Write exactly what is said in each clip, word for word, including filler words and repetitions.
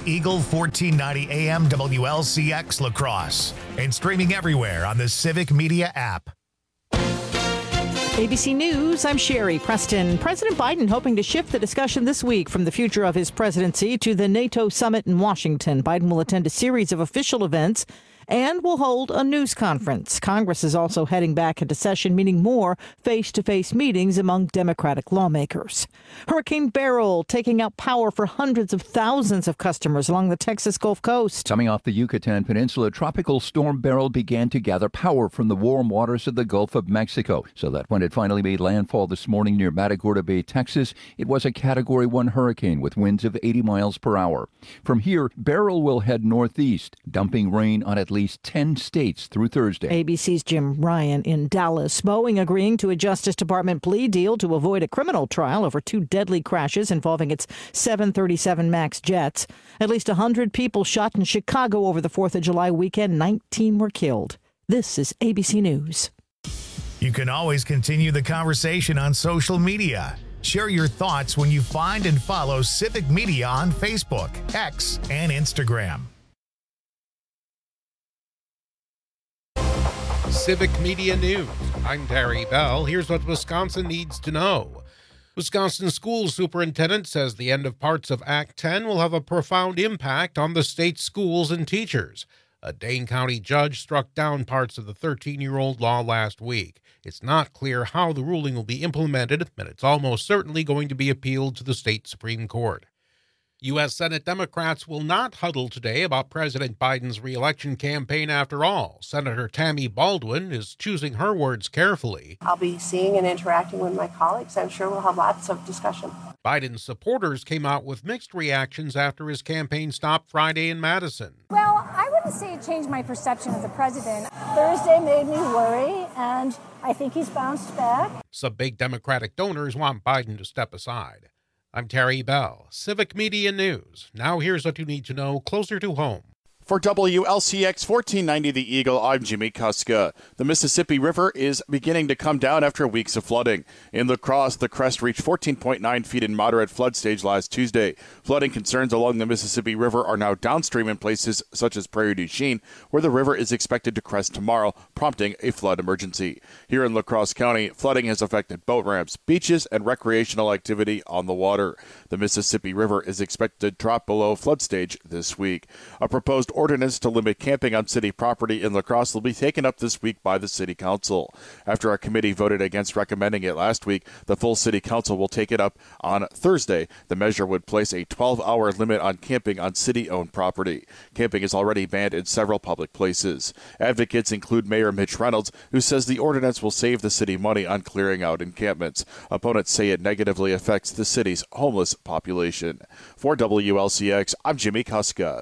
Eagle fourteen ninety A M W L C X La Crosse and streaming everywhere on the Civic Media app. A B C News, I'm Sherry Preston. President Biden hoping to shift the discussion this week from the future of his presidency to the NATO summit in Washington. Biden will attend a series of official events and will hold a news conference. Congress is also heading back into session, meaning more face-to-face meetings among Democratic lawmakers. Hurricane Beryl taking out power for hundreds of thousands of customers along the Texas Gulf Coast. Coming off the Yucatan Peninsula, Tropical Storm Beryl began to gather power from the warm waters of the Gulf of Mexico, so that when it finally made landfall this morning near Matagorda Bay, Texas, it was a Category one hurricane with winds of eighty miles per hour. From here, Beryl will head northeast, dumping rain on at least ten states through Thursday. A B C's Jim Ryan in Dallas. Boeing agreeing to a Justice Department plea deal to avoid a criminal trial over two deadly crashes involving its seven thirty-seven MAX jets. At least one hundred people shot in Chicago over the fourth of July weekend. nineteen were killed. This is A B C News. You can always continue the conversation on social media. Share your thoughts when you find and follow Civic Media on Facebook, X, and Instagram. Civic Media News. I'm Terry Bell. Here's what Wisconsin needs to know. Wisconsin school superintendent says the end of parts of Act ten will have a profound impact on the state's schools and teachers. A Dane County judge struck down parts of the thirteen-year-old law last week. It's not clear how the ruling will be implemented, and it's almost certainly going to be appealed to the state Supreme Court. U S. Senate Democrats will not huddle today about President Biden's re-election campaign after all. Senator Tammy Baldwin is choosing her words carefully. I'll be seeing and interacting with my colleagues. I'm sure we'll have lots of discussion. Biden's supporters came out with mixed reactions after his campaign stopped Friday in Madison. Well, I wouldn't say it changed my perception of the president. Thursday made me worry, and I think he's bounced back. Some big Democratic donors want Biden to step aside. I'm Terry Bell, Civic Media News. Now here's what you need to know closer to home. For W L C X fourteen ninety The Eagle, I'm Jimmy Kuska. The Mississippi River is beginning to come down after weeks of flooding. In La Crosse, the crest reached fourteen point nine feet in moderate flood stage last Tuesday. Flooding concerns along the Mississippi River are now downstream in places such as Prairie du Chien, where the river is expected to crest tomorrow, prompting a flood emergency. Here in La Crosse County, flooding has affected boat ramps, beaches, and recreational activity on the water. The Mississippi River is expected to drop below flood stage this week. A proposed ordinance to limit camping on city property in La Crosse will be taken up this week by the City Council. After a committee voted against recommending it last week, the full City Council will take it up on Thursday. The measure would place a twelve-hour limit on camping on city-owned property. Camping is already banned in several public places. Advocates include Mayor Mitch Reynolds, who says the ordinance will save the city money on clearing out encampments. Opponents say it negatively affects the city's homeless population. For W L C X, I'm Jimmy Kuska.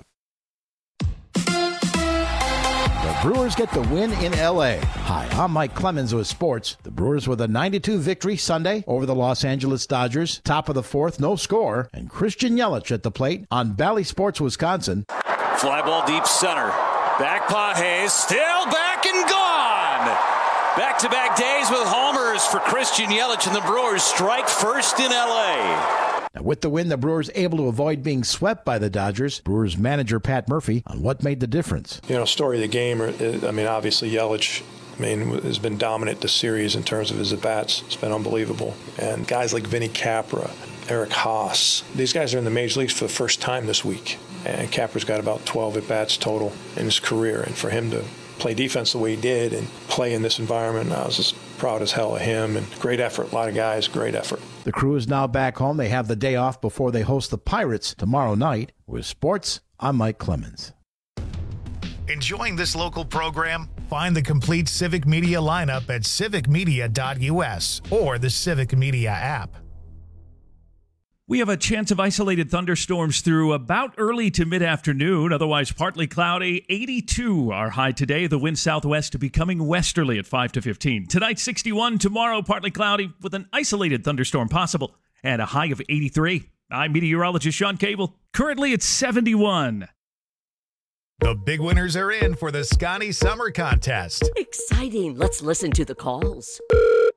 The Brewers get the win in L A. Hi, I'm Mike Clemens with sports. The Brewers with a nine to two victory Sunday over the Los Angeles Dodgers. Top of the fourth, no score. And Christian Yelich at the plate on Bally Sports, Wisconsin. Fly ball deep center. Back Pages, still back and gone. Back-to-back days with homers for Christian Yelich, and the Brewers strike first in L A. Now, with the win, the Brewers able to avoid being swept by the Dodgers. Brewers manager Pat Murphy on what made the difference. You know, story of the game, I mean, obviously Yelich, I mean, has been dominant this series in terms of his at-bats. It's been unbelievable. And guys like Vinny Capra, Eric Haas, these guys are in the major leagues for the first time this week. And Capra's got about twelve at-bats total in his career. And for him to play defense the way he did and play in this environment, I was just proud as hell of him. And great effort. A lot of guys, great effort. The crew is now back home. They have the day off before they host the Pirates tomorrow night. With sports, I'm Mike Clemens. Enjoying this local program? Find the complete Civic Media lineup at civic media dot u s or the Civic Media app. We have a chance of isolated thunderstorms through about early to mid-afternoon, otherwise partly cloudy. eighty-two our high today. The wind southwest becoming westerly at five to fifteen. Tonight, sixty-one. Tomorrow, partly cloudy with an isolated thunderstorm possible and a high of eighty-three. I'm meteorologist Sean Cable. Currently, it's seventy-one. The big winners are in for the Scotty Summer Contest. Exciting. Let's listen to the calls.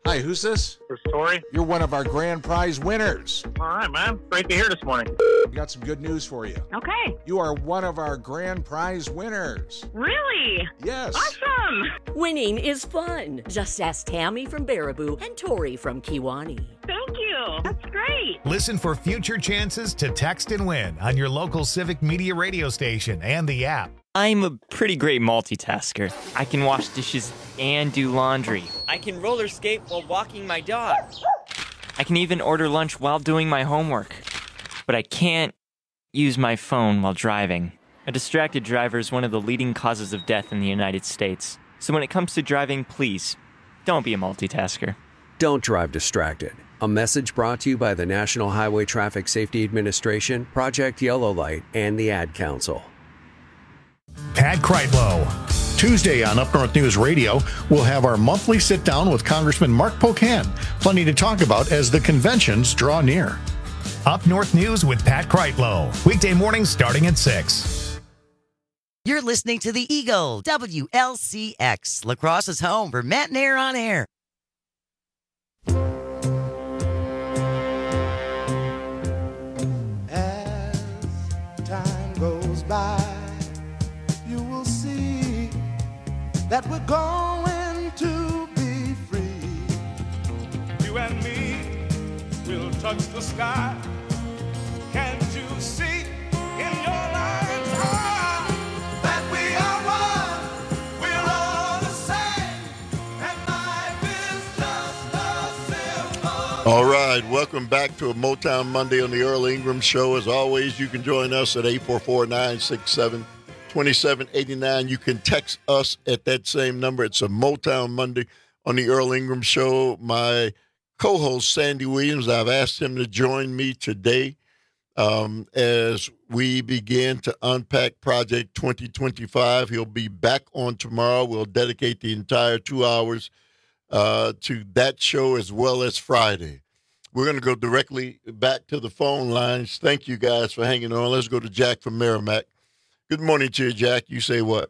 Hi, who's this? This is Tori. You're one of our grand prize winners. All right, man. Great to hear this morning. We got some good news for you. Okay. You are one of our grand prize winners. Really? Yes. Awesome. Winning is fun. Just ask Tammy from Baraboo and Tori from Kiwani. Thank you. That's great. Listen for future chances to text and win on your local Civic Media radio station and the app. I'm a pretty great multitasker. I can wash dishes and do laundry. I can roller skate while walking my dog. I can even order lunch while doing my homework. But I can't use my phone while driving. A distracted driver is one of the leading causes of death in the United States. So when it comes to driving, please, don't be a multitasker. Don't drive distracted. A message brought to you by the National Highway Traffic Safety Administration, Project Yellow Light, and the Ad Council. Pat Kreitlow. Tuesday on Up North News Radio, we'll have our monthly sit-down with Congressman Mark Pocan. Plenty to talk about as the conventions draw near. Up North News with Pat Kreitlow. Weekday mornings starting at six. You're listening to the Eagle, W L C X, La Crosse's home for Matt and Air on Air. As time goes by, you will see that we're going to be free. You and me will touch the sky. Can't you see in your mind's eye that we are one? We're all the same, and life is just a simple. All right, welcome back to a Motown Monday on the Earl Ingram Show. As always, you can join us at eight four four, nine six seven, two seven eight nine. You can text us at that same number. It's a Motown Monday on the Earl Ingram Show. My co-host, Sandy Williams, I've asked him to join me today um, as we begin to unpack Project twenty twenty-five. He'll be back on tomorrow. We'll dedicate the entire two hours uh, to that show as well as Friday. We're going to go directly back to the phone lines. Thank you guys for hanging on. Let's go to Jack from Merrimack. Good morning to you, Jack. You say what?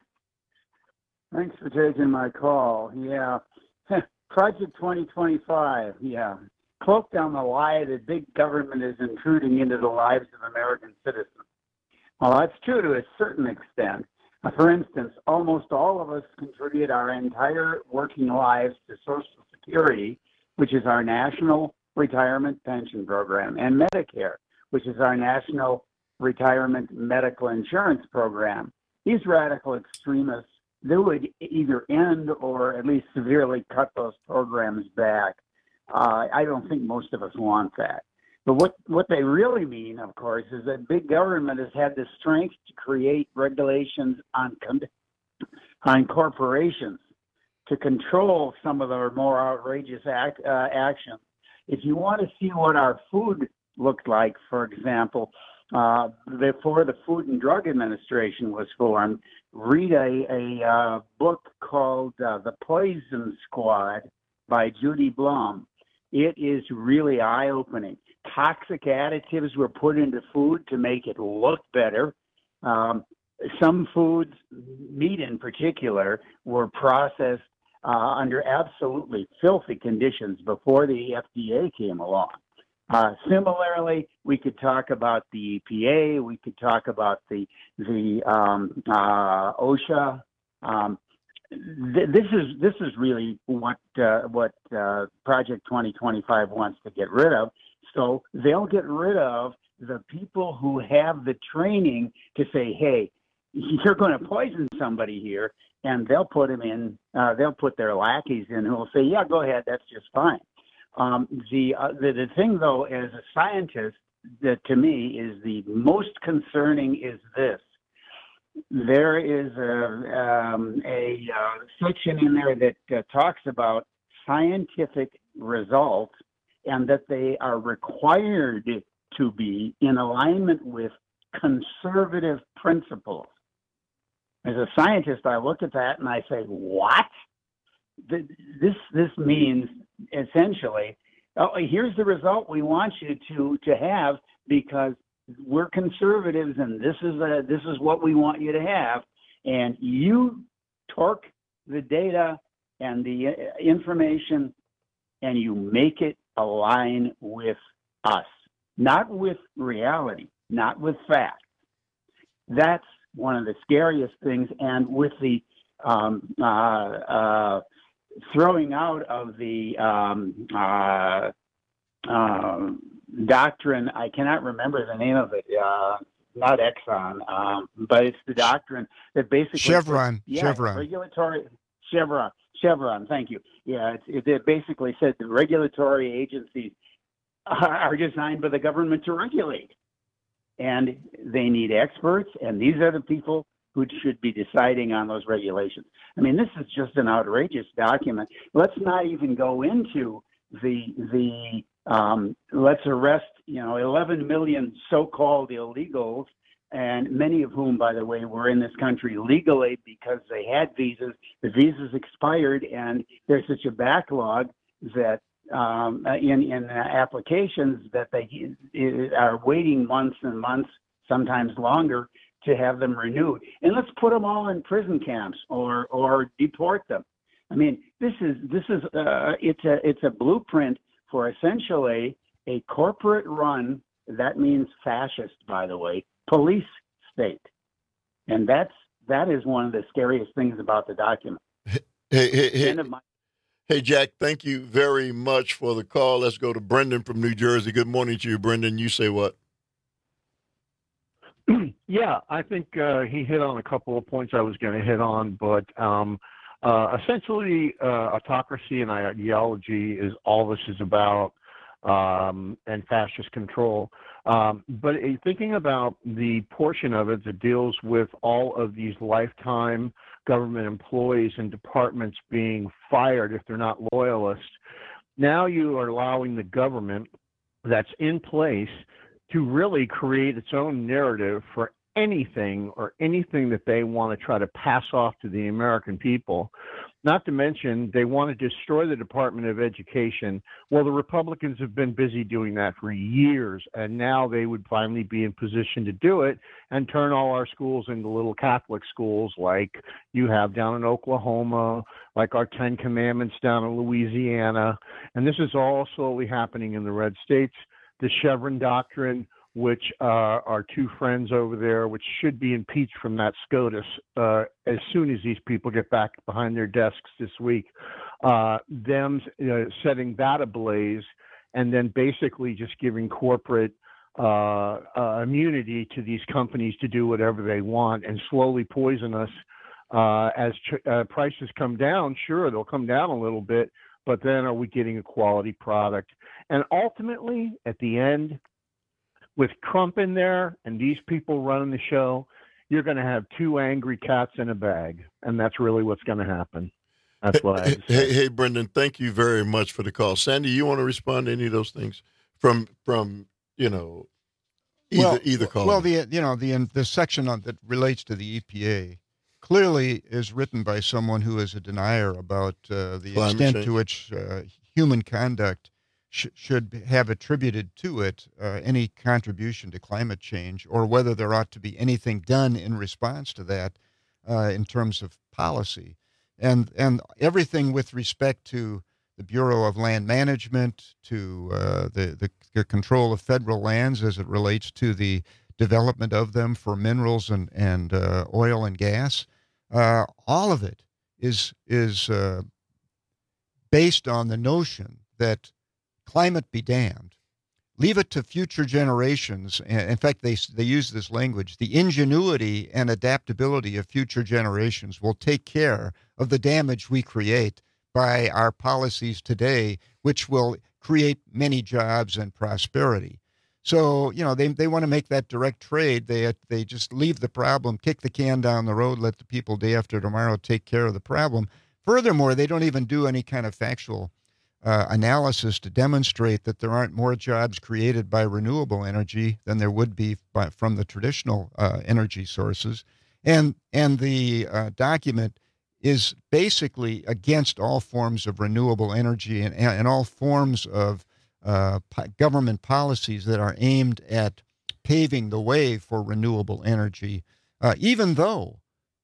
Thanks for taking my call. Yeah. Project twenty twenty-five. Yeah. Cloaked on the lie that big government is intruding into the lives of American citizens. Well, that's true to a certain extent. Uh, for instance, almost all of us contribute our entire working lives to Social Security, which is our national retirement pension program, and Medicare, which is our national retirement medical insurance program. These radical extremists, they would either end or at least severely cut those programs back. Uh, I don't think most of us want that. But what, what they really mean, of course, is that big government has had the strength to create regulations on, on corporations to control some of their more outrageous act, uh, actions. If you want to see what our food looked like, for example, uh, before the Food and Drug Administration was formed, read a, a uh, book called uh, The Poison Squad by Judy Blum. It is really eye-opening. Toxic additives were put into food to make it look better. Um, some foods, meat in particular, were processed uh, under absolutely filthy conditions before the F D A came along. Uh, similarly, we could talk about the E P A. We could talk about the the um, uh, OSHA. Um, th- this is this is really what uh, what uh, Project twenty twenty-five wants to get rid of. So they'll get rid of the people who have the training to say, "Hey, you're going to poison somebody here," and they'll put them in. Uh, they'll put their lackeys in who will say, "Yeah, go ahead. That's just fine." Um, the, uh, the the thing, though, as a scientist, that to me is the most concerning is this. There is a, um, a uh, section in there that uh, talks about scientific results and that they are required to be in alignment with conservative principles. As a scientist, I look at that and I say, what? This this means essentially, oh, here's the result we want you to to have because we're conservatives and this is a, this is what we want you to have, and you torque the data and the information and you make it align with us, not with reality, not with fact. That's one of the scariest things. And with the um, uh, uh, throwing out of the um, uh, uh, doctrine, I cannot remember the name of it, uh, not Exxon, um, but it's the doctrine that basically... Chevron. Yeah, Chevron. Regulatory... Chevron. Chevron, thank you. Yeah, it, it basically said the regulatory agencies are designed by the government to regulate. And they need experts, and these are the people who should be deciding on those regulations. I mean, this is just an outrageous document. Let's not even go into the the um, let's arrest, you know, eleven million so-called illegals, and many of whom, by the way, were in this country legally because they had visas. The visas expired, and there's such a backlog that um, in in applications that they are waiting months and months, sometimes longer, to have them renewed. And let's put them all in prison camps or or deport them. I mean, this is this is uh, it's a it's a blueprint for essentially a corporate run. That means fascist, by the way, police state, and that's that is one of the scariest things about the document. Hey, hey, hey, my- hey, Jack, thank you very much for the call. Let's go to Brendan from New Jersey. Good morning to you, Brendan. You say what? Yeah, I think uh, he hit on a couple of points I was going to hit on, but um, uh, essentially uh, autocracy and ideology is all this is about, um, and fascist control. Um, but uh, thinking about the portion of it that deals with all of these lifetime government employees and departments being fired if they're not loyalists, now you are allowing the government that's in place to really create its own narrative for anything or anything that they want to try to pass off to the American people. Not to mention, they want to destroy the Department of Education. Well, the Republicans have been busy doing that for years, and now they would finally be in position to do it and turn all our schools into little Catholic schools like you have down in Oklahoma, like our Ten Commandments down in Louisiana. And this is all slowly happening in the red states. The Chevron doctrine, which uh, our two friends over there, which should be impeached from that SCOTUS uh, as soon as these people get back behind their desks this week, uh, them uh, setting that ablaze, and then basically just giving corporate uh, uh, immunity to these companies to do whatever they want and slowly poison us uh, as ch- uh, prices come down. Sure, they'll come down a little bit, but then are we getting a quality product? And ultimately, at the end, with Trump in there and these people running the show, you're going to have two angry cats in a bag, and that's really what's going to happen. That's what I have to say. Hey, hey, Brendan, thank you very much for the call. Sandy, you want to respond to any of those things from from you know either well, either call? Well, the you know the the section on, that relates to the E P A clearly is written by someone who is a denier about uh, the Climate extent change. to which uh, human conduct sh- should have attributed to it uh, any contribution to climate change, or whether there ought to be anything done in response to that uh, in terms of policy. And and everything with respect to the Bureau of Land Management, to uh, the, the the control of federal lands as it relates to the development of them for minerals and and uh, oil and gas, uh, all of it is is uh, based on the notion that climate be damned. Leave it to future generations. In fact, they they use this language: the ingenuity and adaptability of future generations will take care of the damage we create by our policies today, which will create many jobs and prosperity. So, you know, they they want to make that direct trade. They they just leave the problem, kick the can down the road, let the people day after tomorrow take care of the problem. Furthermore, they don't even do any kind of factual Uh, analysis to demonstrate that there aren't more jobs created by renewable energy than there would be by, from the traditional uh, energy sources. And and the uh, document is basically against all forms of renewable energy and, and all forms of uh, po- government policies that are aimed at paving the way for renewable energy, uh, even though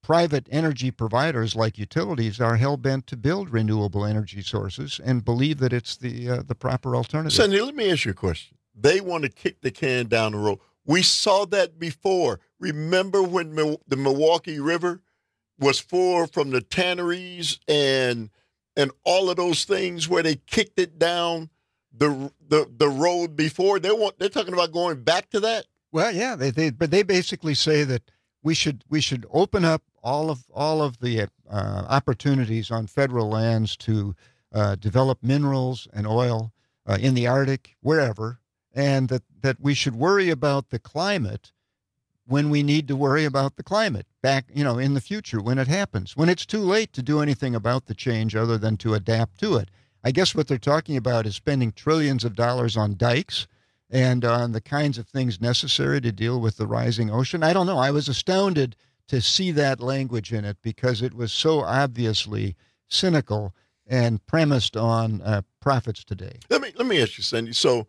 private energy providers like utilities are hell-bent to build renewable energy sources and believe that it's the uh, the proper alternative. Sandy, let me ask you a question. They want to kick the can down the road. We saw that before. Remember when Mil- the Milwaukee River was full from the tanneries and and all of those things where they kicked it down the the the road before? They want they're talking about going back to that. Well, yeah, they, they but they basically say that we should we should open up all of all of the uh, opportunities on federal lands to uh, develop minerals and oil uh, in the Arctic, wherever, and that, that we should worry about the climate when we need to worry about the climate back, you know, in the future when it happens, when it's too late to do anything about the change other than to adapt to it. I guess what they're talking about is spending trillions of dollars on dikes and on the kinds of things necessary to deal with the rising ocean. I don't know. I was astounded to see that language in it because it was so obviously cynical and premised on uh, profits today. Let me let me ask you, Sandy. So,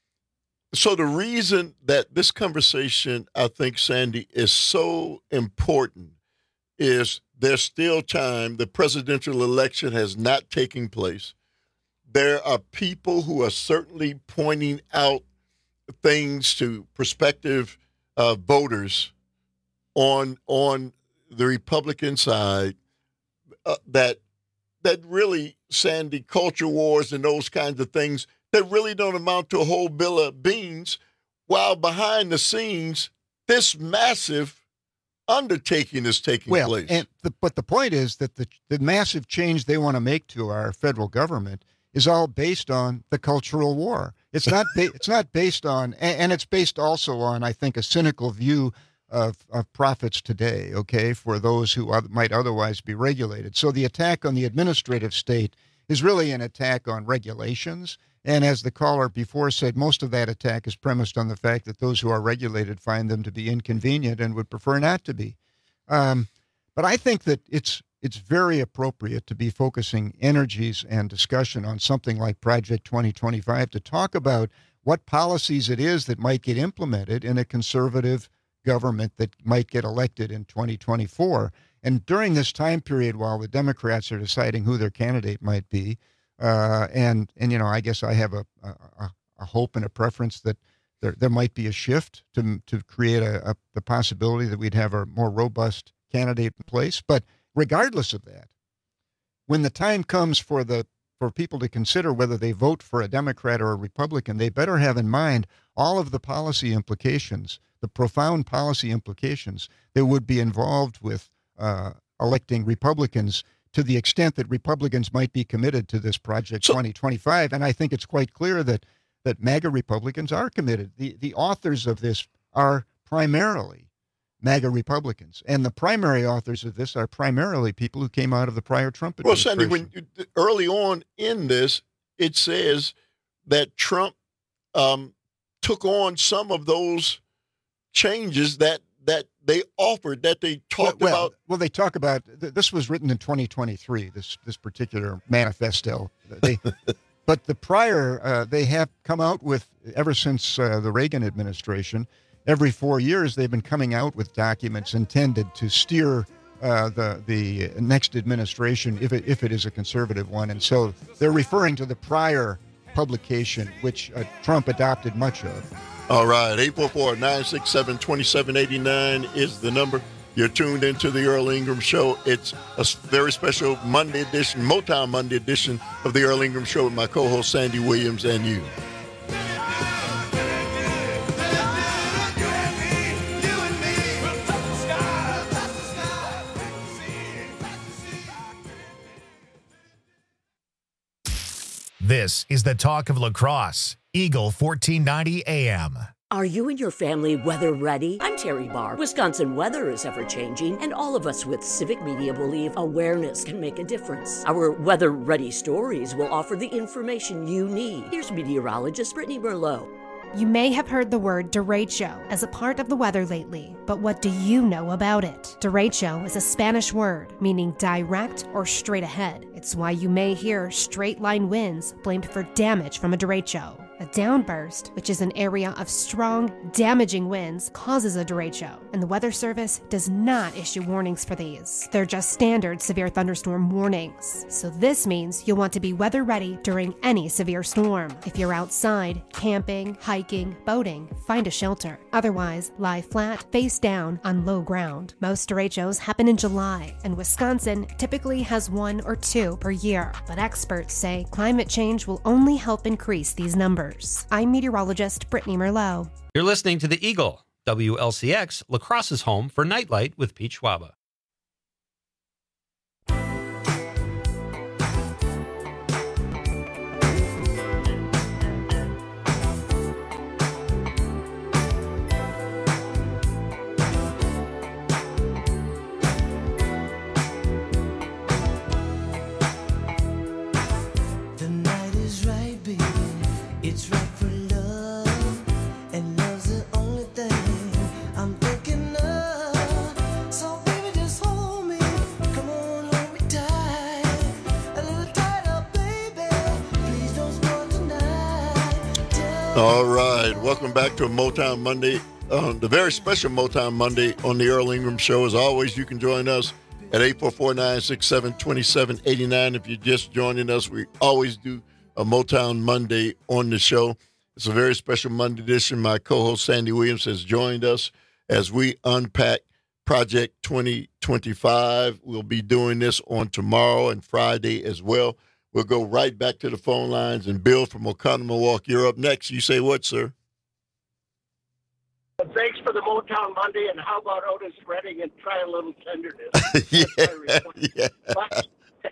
so the reason that this conversation, I think, Sandy, is so important is there's still time. The presidential election has not taken place. There are people who are certainly pointing out things to prospective uh, voters on on the Republican side uh, that that really, Sandy, culture wars and those kinds of things that really don't amount to a whole bill of beans, while behind the scenes this massive undertaking is taking well, place. And the, but the point is that the the massive change they want to make to our federal government is all based on the cultural war. It's not ba- it's not based on, and, and it's based also on, I think, a cynical view of, of profits today, okay, for those who are, might otherwise be regulated. So the attack on the administrative state is really an attack on regulations. And as the caller before said, most of that attack is premised on the fact that those who are regulated find them to be inconvenient and would prefer not to be. Um, but I think that it's it's very appropriate to be focusing energies and discussion on something like Project twenty twenty-five to talk about what policies it is that might get implemented in a conservative government that might get elected in twenty twenty-four. And during this time period, while the Democrats are deciding who their candidate might be, uh, and, and, you know, I guess I have a, a, a hope and a preference that there, there might be a shift to, to create a, a, the possibility that we'd have a more robust candidate in place. But regardless of that, when the time comes for the for people to consider whether they vote for a Democrat or a Republican, they better have in mind all of the policy implications, the profound policy implications that would be involved with uh, electing Republicans, to the extent that Republicans might be committed to this Project so, twenty twenty-five. And I think it's quite clear that that MAGA Republicans are committed. The the authors of this are primarily MAGA Republicans, and the primary authors of this are primarily people who came out of the prior Trump administration. Well, Sandy, when you, early on in this, it says that Trump um, took on some of those changes that that they offered, that they talked well, about. Well, they talk about, this was written in twenty twenty-three, this this particular manifesto. They, but the prior, uh, they have come out with, ever since uh, the Reagan administration, every four years they've been coming out with documents intended to steer uh, the the next administration, if it, if it is a conservative one. And so they're referring to the prior publication, which uh, Trump adopted much of. All right, eight four four, nine six seven, two seven eight nine is the number. You're tuned into the Earl Ingram Show. It's a very special Monday edition, Motown Monday edition of the Earl Ingram Show with my co-host Sandy Williams and you. This is the talk of La Crosse, Eagle fourteen ninety A M. Are you and your family weather ready? I'm Terry Barr. Wisconsin weather is ever changing, and all of us with Civic Media believe awareness can make a difference. Our weather ready stories will offer the information you need. Here's meteorologist Brittany Merlot. You may have heard the word derecho as a part of the weather lately, but what do you know about it? Derecho is a Spanish word meaning direct or straight ahead. It's why you may hear straight line winds blamed for damage from a derecho. A downburst, which is an area of strong, damaging winds, causes a derecho, and the Weather Service does not issue warnings for these. They're just standard severe thunderstorm warnings. So this means you'll want to be weather ready during any severe storm. If you're outside, camping, hiking, boating, find a shelter. Otherwise, lie flat, face down, on low ground. Most derechos happen in July, and Wisconsin typically has one or two per year. But experts say climate change will only help increase these numbers. I'm meteorologist Brittany Merlot. You're listening to The Eagle, W L C X, La Crosse's home for Nightlight with Pete Schwaba. It's right for love, and love's the only thing I'm thinking of. So baby, just hold me, come on, hold me tight, a little tighter, baby. Please don't spoil tonight. All right, welcome back to a Motown Monday, uh, the very special Motown Monday on the Earl Ingram Show. As always, you can join us at eight four four, nine six seven, two seven eight nine. If you're just joining us, we always do a Motown Monday on the show. It's a very special Monday edition. My co-host Sandy Williams has joined us as we unpack Project twenty twenty-five. We'll be doing this on tomorrow and Friday as well. We'll go right back to the phone lines. And Bill from O'Connor, Milwaukee, you're up next. You say what, sir? Thanks for the Motown Monday, and how about Otis Redding and Try a Little Tenderness? yeah, yeah. But,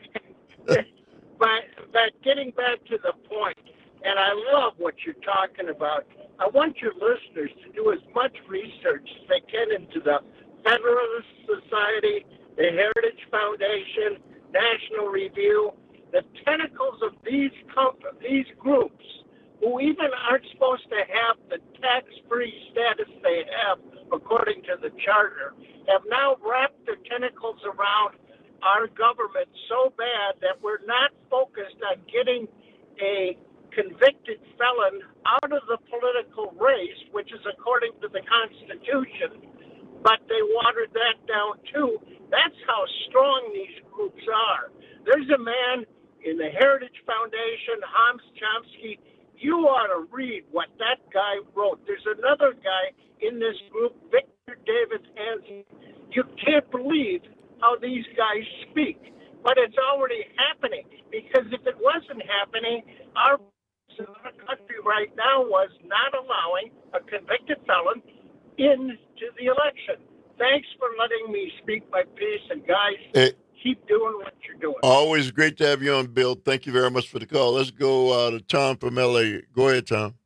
but, but getting back to the point, and I love what you're talking about, I want your listeners to do as much research as they can into the Federalist Society, the Heritage Foundation, National Review, the tentacles of these comp- these groups, who even aren't supposed to have the tax-free status they have according to the charter, have now wrapped their tentacles around our government so bad that we're not focused on getting a convicted felon out of the political race, which is according to the Constitution, but they watered that down too. That's how strong these groups are. There's a man in the Heritage Foundation, Hans Chomsky. You ought to read what that guy wrote. There's another guy in this group, Victor David Hansen. You can't believe how these guys speak, but it's already happening, because if it wasn't happening, our country right now was not allowing a convicted felon into the election. Thanks for letting me speak my piece, and guys, Hey. keep doing what you're doing. Always great to have you on, Bill. Thank you very much for the call. Let's go uh, to Tom from L A. Go ahead, Tom.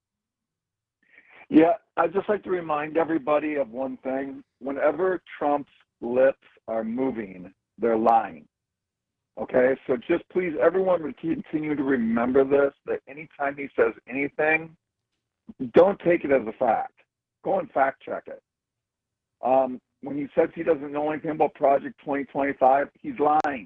Yeah, I'd just like to remind everybody of one thing. Whenever Trump's lips are moving, they're lying. Okay, so just please, everyone would continue to remember this, that anytime he says anything, don't take it as a fact. Go and fact check it. Um, when he says he doesn't know anything about Project twenty twenty-five, he's lying.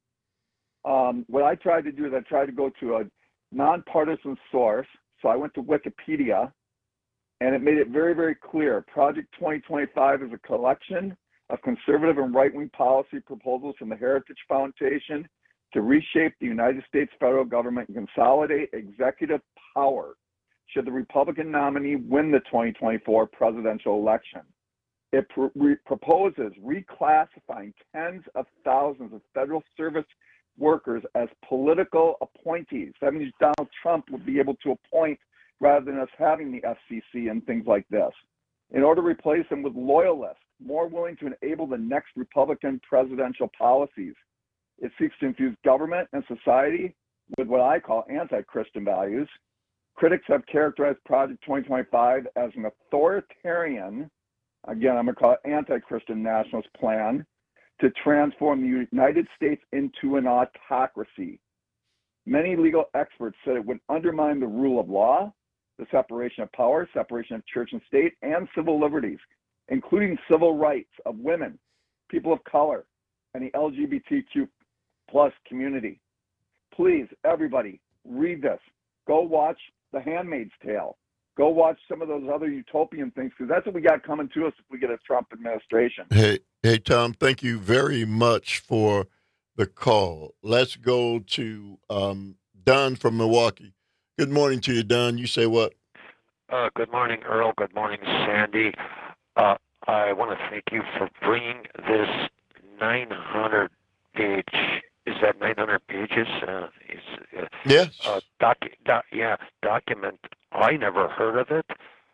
Um, what I tried to do is I tried to go to a nonpartisan source. So I went to Wikipedia, and it made it very, very clear. Project twenty twenty-five is a collection of conservative and right-wing policy proposals from the Heritage Foundation to reshape the United States federal government and consolidate executive power should the Republican nominee win the twenty twenty-four presidential election. It pr- re- proposes reclassifying tens of thousands of federal service workers as political appointees. That means Donald Trump would be able to appoint rather than us having the F C C and things like this, in order to replace them with loyalists, more willing to enable the next Republican presidential policies. It seeks to infuse government and society with what I call anti-Christian values. Critics have characterized Project twenty twenty-five as an authoritarian, again, I'm going to call it anti-Christian nationalist plan to transform the United States into an autocracy. Many legal experts said it would undermine the rule of law, the separation of power, separation of church and state, and civil liberties, including civil rights of women, people of color, and the L G B T Q plus community. Please, everybody, read this. Go watch The Handmaid's Tale. Go watch some of those other utopian things, because that's what we got coming to us if we get a Trump administration. Hey, hey, Tom, thank you very much for the call. Let's go to um, Don from Milwaukee. Good morning to you, Don. You say what? Uh, good morning, Earl. Good morning, Sandy. Uh, I want to thank you for bringing this nine hundred page, is that nine hundred pages? Uh, is, uh, yes. Uh, docu- doc, yeah, document. I never heard of it.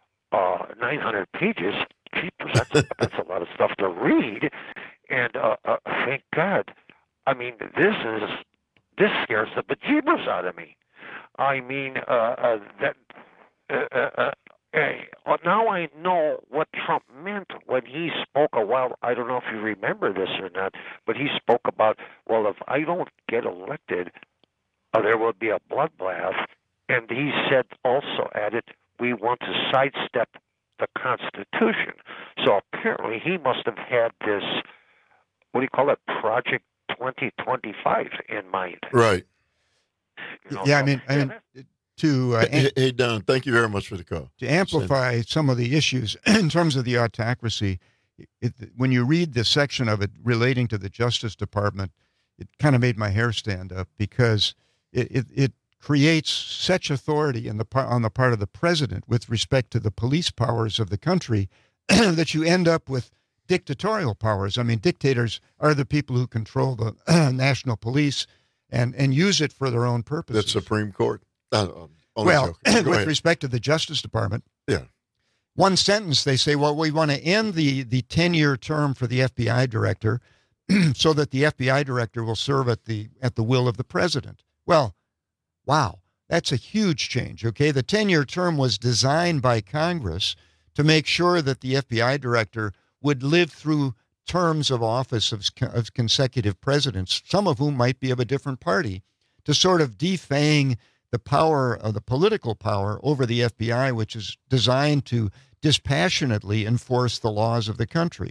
Uh, nine hundred pages. Jeepers, that's, that's a lot of stuff to read. And uh, uh, thank God. I mean, this is this scares the bejeebers out of me. I mean, uh, uh, that. Uh, uh, uh, Hey, well, now I know what Trump meant when he spoke a while. I don't know if you remember this or not, but he spoke about, well, if I don't get elected, uh, there will be a bloodbath. And he said, also added, we want to sidestep the Constitution. So apparently he must have had this, what do you call it, Project twenty twenty-five in mind. Right. You know, yeah, I mean, I mean to uh, hey, hey, Don, thank you very much for the call. To amplify some of the issues in terms of the autocracy, it, when you read the section of it relating to the Justice Department, it kind of made my hair stand up, because it, it, it creates such authority in the on the part of the president with respect to the police powers of the country that you end up with dictatorial powers. I mean, dictators are the people who control the national police and, and use it for their own purposes. The Supreme Court. Uh, well, with ahead. respect to the Justice Department, yeah, one sentence they say, well, we want to end the the ten-year term for the F B I director, so that the F B I director will serve at the at the will of the president. Well, wow, that's a huge change. Okay, the ten-year term was designed by Congress to make sure that the F B I director would live through terms of office of, of consecutive presidents, some of whom might be of a different party, to sort of defang the power of the political power over the F B I, which is designed to dispassionately enforce the laws of the country.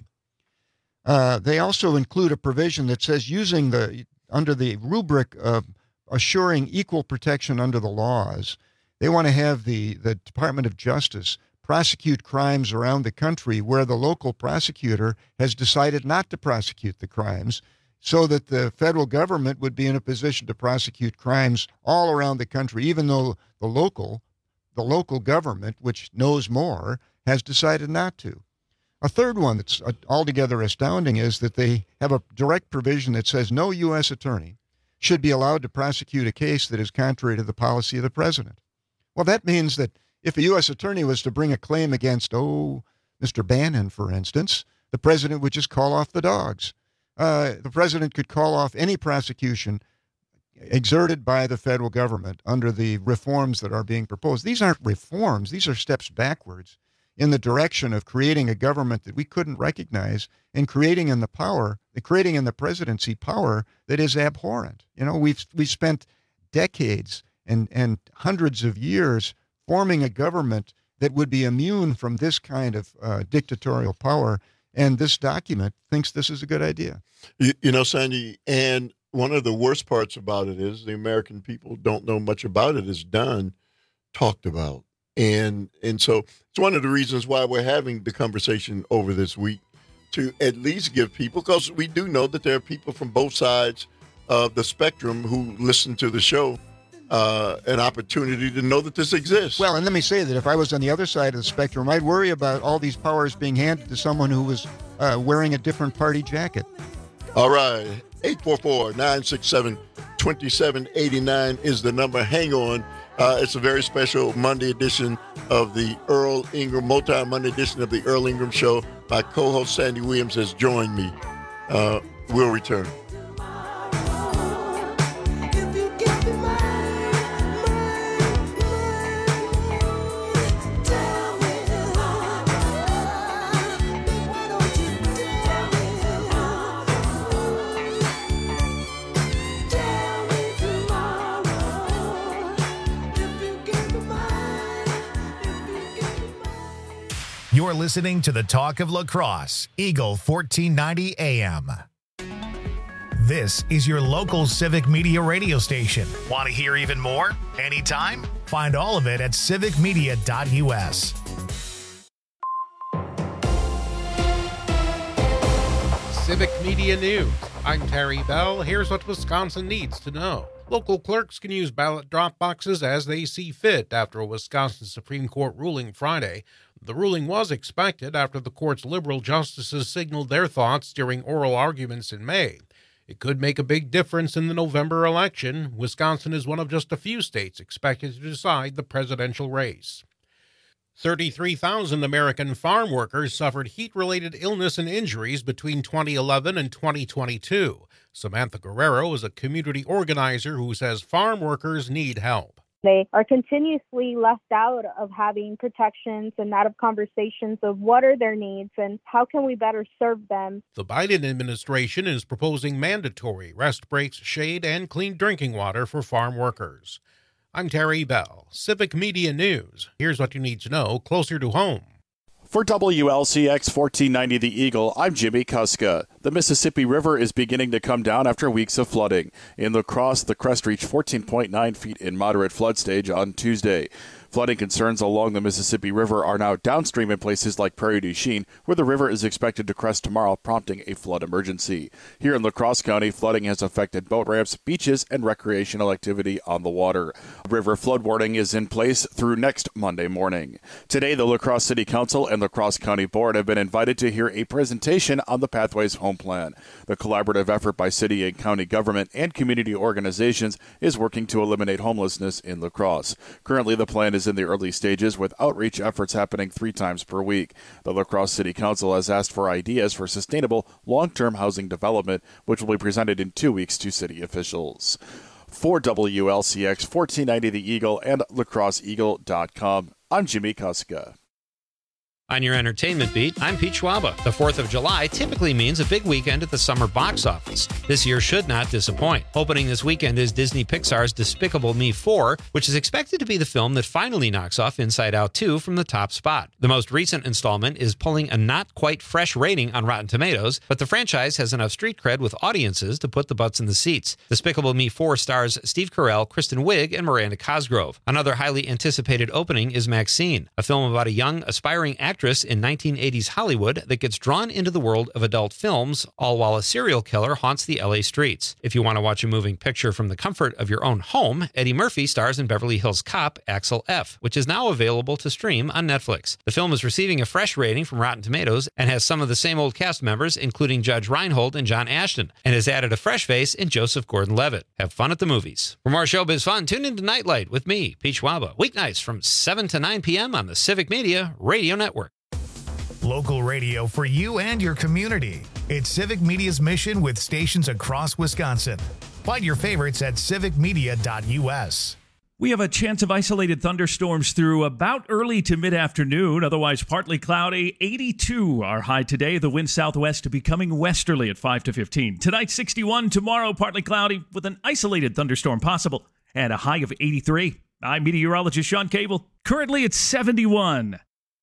Uh, they also include a provision that says, using the under the rubric of assuring equal protection under the laws, they want to have the, the Department of Justice prosecute crimes around the country where the local prosecutor has decided not to prosecute the crimes, so that the federal government would be in a position to prosecute crimes all around the country, even though the local, the local government, which knows more, has decided not to. A third one that's altogether astounding is that they have a direct provision that says no U S attorney should be allowed to prosecute a case that is contrary to the policy of the president. Well, that means that if a U S attorney was to bring a claim against, oh, Mister Bannon, for instance, the president would just call off the dogs. Uh, the president could call off any prosecution exerted by the federal government under the reforms that are being proposed. These aren't reforms. These are steps backwards in the direction of creating a government that we couldn't recognize, and creating in the power, creating in the presidency power that is abhorrent. You know, we've we've spent decades and, and hundreds of years forming a government that would be immune from this kind of uh, dictatorial power. And this document thinks this is a good idea. You, you know, Sandy, and one of the worst parts about it is the American people don't know much about it, as Don talked about. And and so it's one of the reasons why we're having the conversation over this week, to at least give people, because we do know that there are people from both sides of the spectrum who listen to the show, uh, an opportunity to know that this exists. Well, and let me say that if I was on the other side of the spectrum, I'd worry about all these powers being handed to someone who was uh, wearing a different party jacket. All right. eight four four, nine six seven, two seven eight nine is the number. Hang on. Uh, it's a very special Monday edition of the Earl Ingram, multi-Monday edition of the Earl Ingram Show. My co-host Sandy Williams has joined me. Uh, we'll return. You're listening to the Talk of La Crosse, Eagle fourteen ninety A M. This is your local Civic Media radio station. Want to hear even more? Anytime? Find all of it at civic media dot u s. Civic Media News. I'm Terry Bell. Here's what Wisconsin needs to know. Local clerks can use ballot drop boxes as they see fit after a Wisconsin Supreme Court ruling Friday. The ruling was expected after the court's liberal justices signaled their thoughts during oral arguments in May. It could make a big difference in the November election. Wisconsin is one of just a few states expected to decide the presidential race. thirty-three thousand American farm workers suffered heat-related illness and injuries between twenty eleven and twenty twenty-two. Samantha Guerrero is a community organizer who says farm workers need help. They are continuously left out of having protections and out of conversations of what are their needs and how can we better serve them. The Biden administration is proposing mandatory rest breaks, shade, and clean drinking water for farm workers. I'm Terry Bell, Civic Media News. Here's what you need to know closer to home. For W L C X fourteen ninety The Eagle, I'm Jimmy Kuska. The Mississippi River is beginning to come down after weeks of flooding. In La Crosse, the crest reached fourteen point nine feet in moderate flood stage on Tuesday. Flooding concerns along the Mississippi River are now downstream in places like Prairie du Chien, where the river is expected to crest tomorrow, prompting a flood emergency. Here in La Crosse County, flooding has affected boat ramps, beaches, and recreational activity on the water. A river flood warning is in place through next Monday morning. Today, the La Crosse City Council and La Crosse County Board have been invited to hear a presentation on the Pathways Home Plan. The collaborative effort by city and county government and community organizations is working to eliminate homelessness in La Crosse. Currently, the plan is in the early stages, with outreach efforts happening three times per week. The La Crosse City Council has asked for ideas for sustainable long-term housing development, which will be presented in two weeks to city officials. For W L C X fourteen ninety The Eagle and la crosse eagle dot com, I'm Jimmy Kuska. On your entertainment beat, I'm Pete Schwaba. The fourth of July typically means a big weekend at the summer box office. This year should not disappoint. Opening this weekend is Disney Pixar's Despicable Me four, which is expected to be the film that finally knocks off Inside Out two from the top spot. The most recent installment is pulling a not quite fresh rating on Rotten Tomatoes, but the franchise has enough street cred with audiences to put the butts in the seats. Despicable Me four stars Steve Carell, Kristen Wiig, and Miranda Cosgrove. Another highly anticipated opening is Maxine, a film about a young, aspiring actress in nineteen eighties Hollywood that gets drawn into the world of adult films, all while a serial killer haunts the L A streets. If you want to watch a moving picture from the comfort of your own home, Eddie Murphy stars in Beverly Hills Cop, Axel F., which is now available to stream on Netflix. The film is receiving a fresh rating from Rotten Tomatoes and has some of the same old cast members, including Judge Reinhold and John Ashton, and has added a fresh face in Joseph Gordon-Levitt. Have fun at the movies. For more showbiz fun, tune into Nightlight with me, Pete Schwaba, weeknights from seven to nine p.m. on the Civic Media Radio Network. Local radio for you and your community. It's Civic Media's mission with stations across Wisconsin. Find your favorites at civic media dot u s. We have a chance of isolated thunderstorms through about early to mid-afternoon, otherwise partly cloudy. eighty-two our high today. The wind southwest becoming westerly at five to fifteen. Tonight, sixty-one. Tomorrow, partly cloudy with an isolated thunderstorm possible and a high of eighty-three. I'm meteorologist Sean Cable. Currently, it's seventy-one.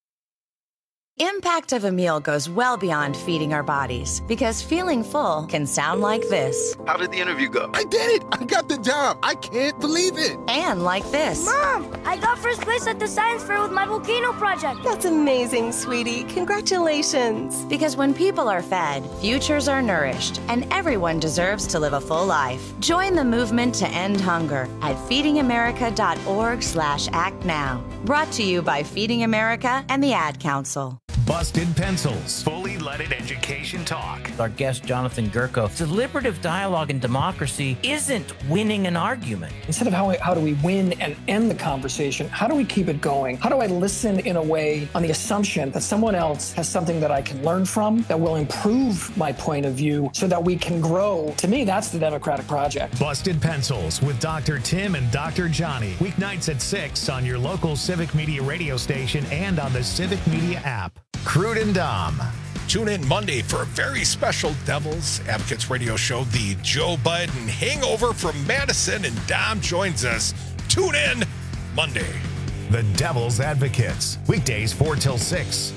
Impact of a meal goes well beyond feeding our bodies, because feeling full can sound like this. How did the interview go? I did it! I got the job! I can't believe it! And like this. Mom, I got first place at the science fair with my volcano project. That's amazing, sweetie. Congratulations. Because when people are fed, futures are nourished, and everyone deserves to live a full life. Join the movement to end hunger at feeding america dot org slash act now. Brought to you by Feeding America and the Ad Council. Busted Pencils, fully leaded education talk. Our guest, Jonathan Gurko, deliberative dialogue in democracy isn't winning an argument. Instead of how, we, how do we win and end the conversation, how do we keep it going? How do I listen in a way on the assumption that someone else has something that I can learn from, that will improve my point of view so that we can grow? To me, that's the democratic project. Busted Pencils with Doctor Tim and Doctor Johnny. Weeknights at six on your local Civic Media radio station and on the Civic Media app. Crude and Dom. Tune in Monday for a very special Devil's Advocates radio show, the Joe Biden Hangover from Madison, and Dom joins us. Tune in Monday. The Devil's Advocates, weekdays four till six.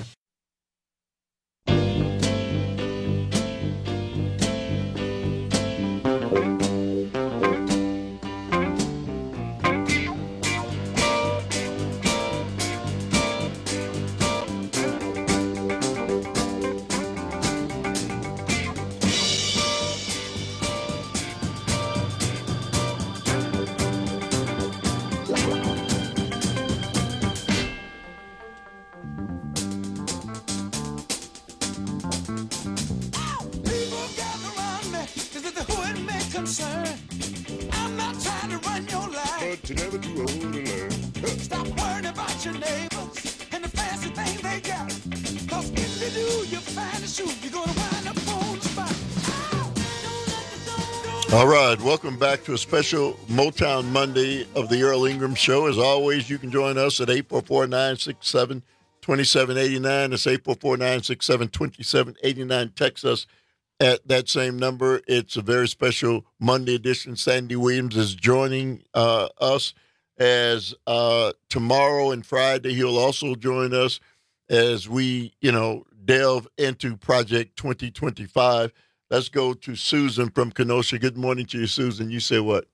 All right, welcome back to a special Motown Monday of the Earl Ingram Show. As always, you can join us at eight four four, nine six seven, two seven eight nine. That's eight four four, nine six seven, two seven eight nine. Text us at that same number. It's a very special Monday edition. Sandy Williams is joining uh, us as uh, tomorrow and Friday. He'll also join us as we, you know, delve into Project twenty twenty-five. Let's go to Susan from Kenosha. Good morning to you, Susan. You say what?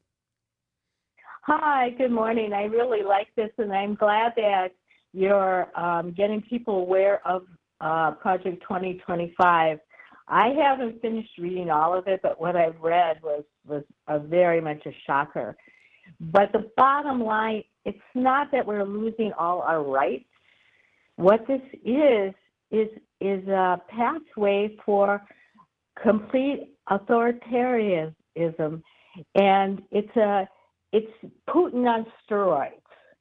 Hi, good morning. I really like this, and I'm glad that you're um, getting people aware of uh, Project twenty twenty-five. I haven't finished reading all of it, but what I've read was, was a very much a shocker. But the bottom line, it's not that we're losing all our rights. What this is, is, is a pathway for complete authoritarianism, and it's a it's Putin on steroids,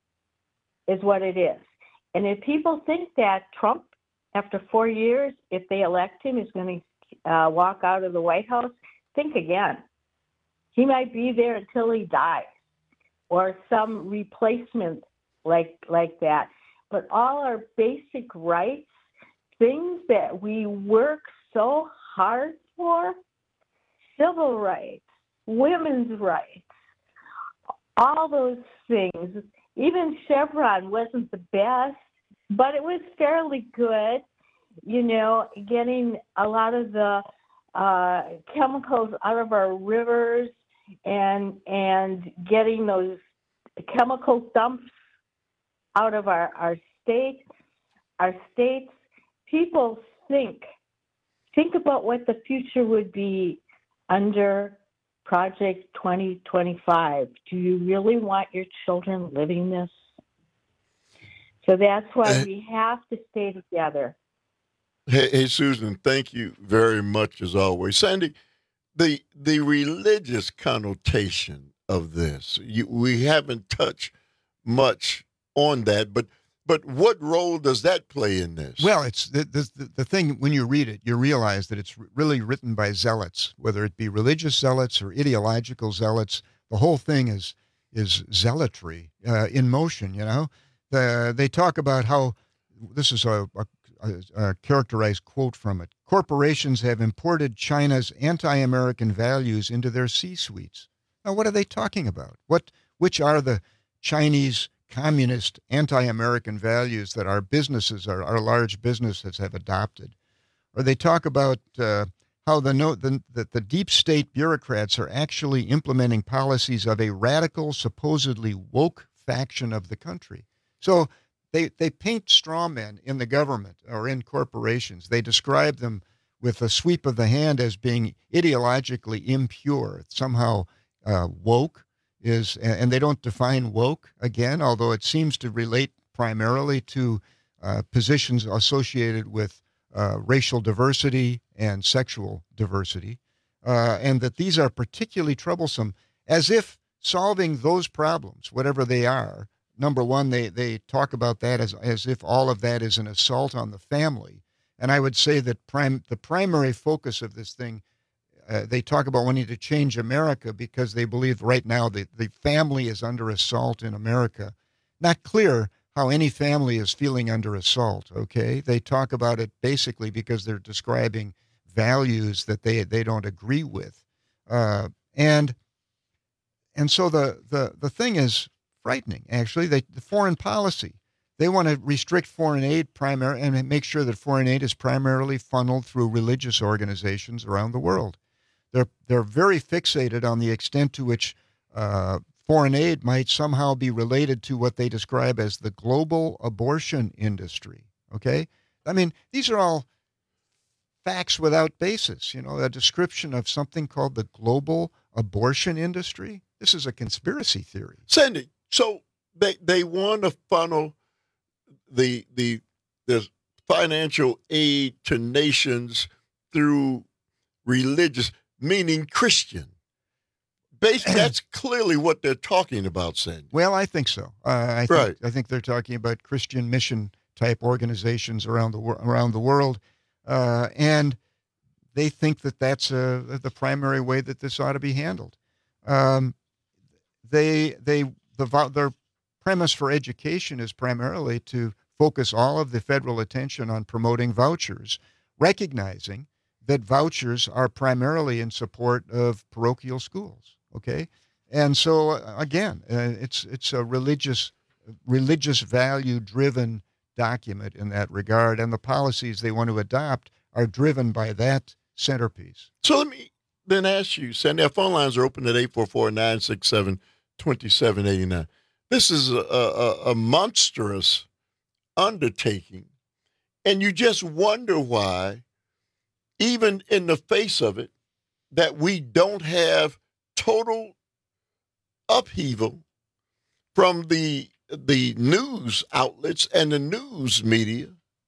is what it is. And if people think that Trump, after four years, if they elect him, is going to uh, walk out of the White House, think again. He might be there until he dies, or some replacement like like that. But all our basic rights, things that we work so hard for, civil rights, women's rights, all those things. Even Chevron wasn't the best, but it was fairly good, you know, getting a lot of the uh, chemicals out of our rivers and and getting those chemical dumps out of our, our state, our states. People think, think about what the future would be under Project twenty twenty-five. Do you really want your children living this? So that's why we have to stay together. Hey, hey, Susan, thank you very much as always. Sandy, the the religious connotation of this, you, we haven't touched much on that, but but what role does that play in this? Well, it's the, the the thing when you read it, you realize that it's really written by zealots, whether it be religious zealots or ideological zealots. The whole thing is is zealotry uh, in motion. You know, the, they talk about how this is a, a, a characterized quote from it. Corporations have imported China's anti-American values into their C-suites. Now, what are they talking about? What which are the Chinese communist, anti-American values that our businesses, our, our large businesses have adopted? Or they talk about uh, how the, no, the, the, the deep state bureaucrats are actually implementing policies of a radical, supposedly woke faction of the country. So they, they paint straw men in the government or in corporations. They describe them with a sweep of the hand as being ideologically impure, somehow uh, woke. Is and they don't define woke again, although it seems to relate primarily to uh, positions associated with uh, racial diversity and sexual diversity, uh, and that these are particularly troublesome, as if solving those problems, whatever they are, number one, they, they talk about that as, as if all of that is an assault on the family. And I would say that prim, the primary focus of this thing, Uh, they talk about wanting to change America because they believe right now the, the family is under assault in America. Not clear how any family is feeling under assault, okay? They talk about it basically because they're describing values that they they don't agree with. Uh, and and so the, the, the thing is frightening, actually. They, the foreign policy, they want to restrict foreign aid primary and make sure that foreign aid is primarily funneled through religious organizations around the world. They're they're very fixated on the extent to which uh, foreign aid might somehow be related to what they describe as the global abortion industry. Okay, I mean these are all facts without basis. You know, a description of something called the global abortion industry. This is a conspiracy theory. Sandy, so they they want to funnel the the the financial aid to nations through religious. Meaning Christian. Basically, that's clearly what they're talking about, Sandy. Well, I think so. Uh, I think, right. I think they're talking about Christian mission type organizations around the around the world, uh, and they think that that's uh, the primary way that this ought to be handled. Um, they they the their premise for education is primarily to focus all of the federal attention on promoting vouchers, recognizing that vouchers are primarily in support of parochial schools. Okay, and so uh, again, uh, it's it's a religious religious value driven document in that regard, and the policies they want to adopt are driven by that centerpiece. So let me then ask you, Sandy, our phone lines are open at eight four four, nine six seven, two seven eight nine. This is a, a, a monstrous undertaking, and you just wonder why, even in the face of it, that we don't have total upheaval from the the news outlets and the news media.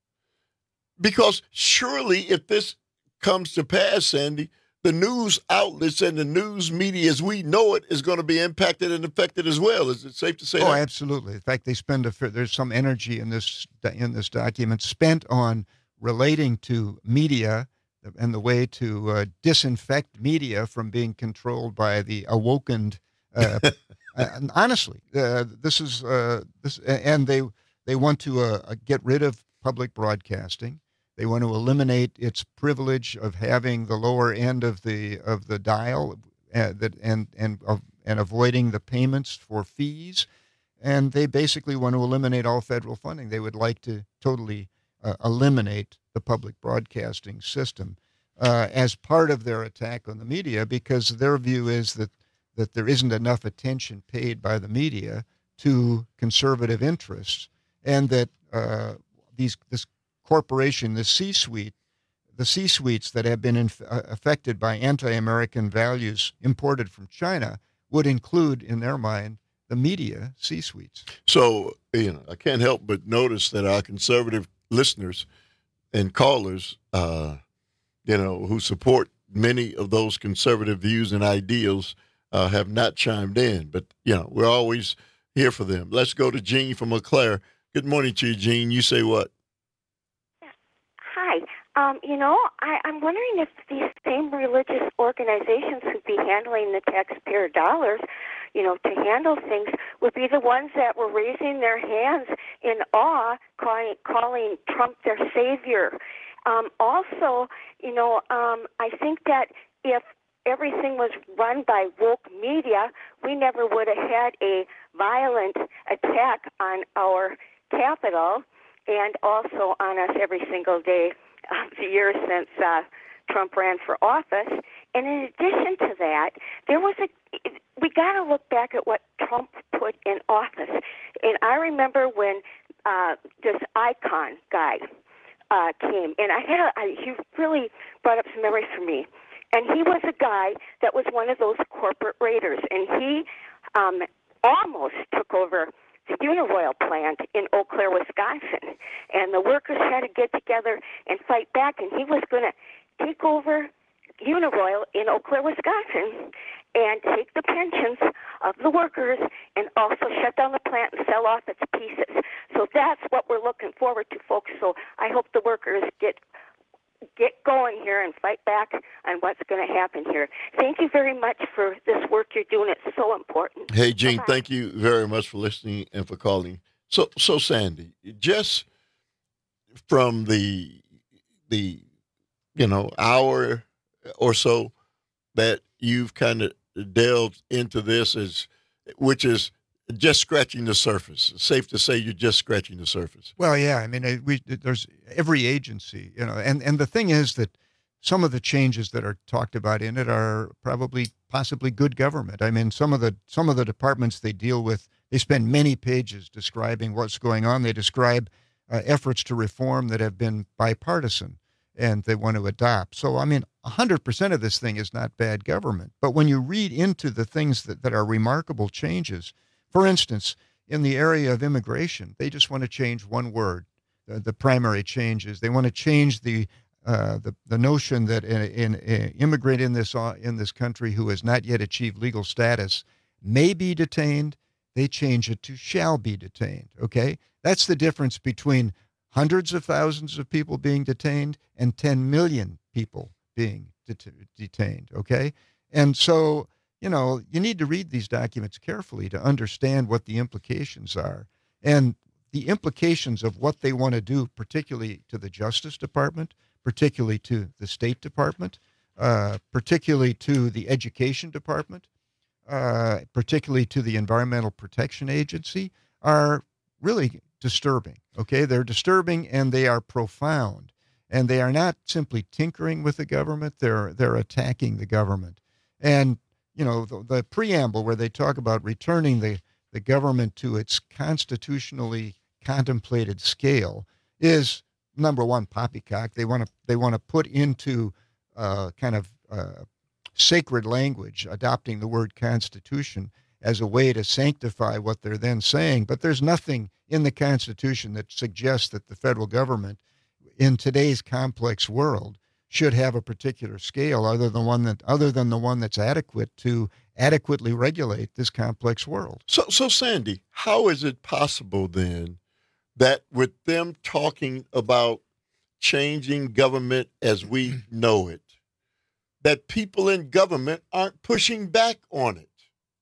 Because surely if this comes to pass, Sandy, the news outlets and the news media as we know it is going to be impacted and affected as well. Is it safe to say oh, that? Oh, absolutely. In fact, they spend a there's some energy in this in this document spent on relating to media and the way to uh, disinfect media from being controlled by the awokened. Uh, uh, honestly, uh, this is uh, this, and they they want to uh, get rid of public broadcasting. They want to eliminate its privilege of having the lower end of the of the dial, uh, that and and uh, and avoiding the payments for fees, and they basically want to eliminate all federal funding. They would like to totally uh, eliminate the public broadcasting system uh, as part of their attack on the media, because their view is that that there isn't enough attention paid by the media to conservative interests, and that uh, these this. corporation, the C-suite, the C-suites that have been inf- uh, affected by anti-American values imported from China would include, in their mind, the media C-suites. So, you know, I can't help but notice that our conservative listeners and callers, uh, you know, who support many of those conservative views and ideals uh, have not chimed in. But, you know, we're always here for them. Let's go to Jean from Eau Claire. Good morning to you, Jean. You say what? Hi. Um, you know, I, I'm wondering if these same religious organizations who'd be handling the taxpayer dollars, you know, to handle things, would be the ones that were raising their hands in awe, calling, calling Trump their savior. Um, also, you know, um, I think that if everything was run by woke media, we never would have had a violent attack on our Capitol and also on us every single day of the year since uh, Trump ran for office. And in addition to that, there was a, we got to look back at what Trump put in office. And I remember when uh, this icon guy uh, came, and I had a, I, he really brought up some memories for me. And he was a guy that was one of those corporate raiders, and he um, almost took over the Uniroyal plant in Eau Claire, Wisconsin, and the workers had to get together and fight back, and he was going to take over Uniroyal in Eau Claire, Wisconsin, and take the pensions of the workers and also shut down the plant and sell off its pieces. So that's what we're looking forward to, folks. So I hope the workers get get going here and fight back on what's going to happen here. Thank you very much for this work you're doing. It's so important. Hey, Jean, Bye-bye. Thank you very much for listening and for calling. So, so Sandy, just from the the you know hour or so that you've kind of delved into this, is which is just scratching the surface. It's safe to say you're just scratching the surface. Well, yeah. I mean, we there's every agency, you know, and, and the thing is that some of the changes that are talked about in it are probably possibly good government. I mean, some of the some of the departments they deal with, they spend many pages describing what's going on. They describe uh, efforts to reform that have been bipartisan and they want to adopt. So, I mean, one hundred percent of this thing is not bad government. But when you read into the things that, that are remarkable changes, for instance, in the area of immigration, they just want to change one word. The, the primary change is they want to change the uh, the the notion that an, an, an immigrant in this uh, in this country who has not yet achieved legal status may be detained. They change it to shall be detained. Okay, that's the difference between hundreds of thousands of people being detained and ten million people being det- detained, okay? And so, you know, you need to read these documents carefully to understand what the implications are. And the implications of what they want to do, particularly to the Justice Department, particularly to the State Department, uh, particularly to the Education Department, uh, particularly to the Environmental Protection Agency, are really disturbing, okay? They're disturbing and they are profound. And they are not simply tinkering with the government, they're, they're attacking the government. And, you know, the, the preamble where they talk about returning the, the government to its constitutionally contemplated scale is, number one, poppycock. They want to they want to put into uh, kind of uh, sacred language, adopting the word Constitution as a way to sanctify what they're then saying. But there's nothing in the Constitution that suggests that the federal government in today's complex world should have a particular scale other than one that other than the one that's adequate to adequately regulate this complex world. So, so Sandy, how is it possible then that with them talking about changing government as we know it, that people in government aren't pushing back on it?